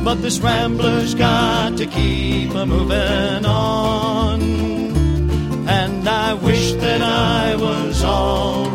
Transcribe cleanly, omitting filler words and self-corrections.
but this rambler's got to keep a-moving on. And I wish that I was all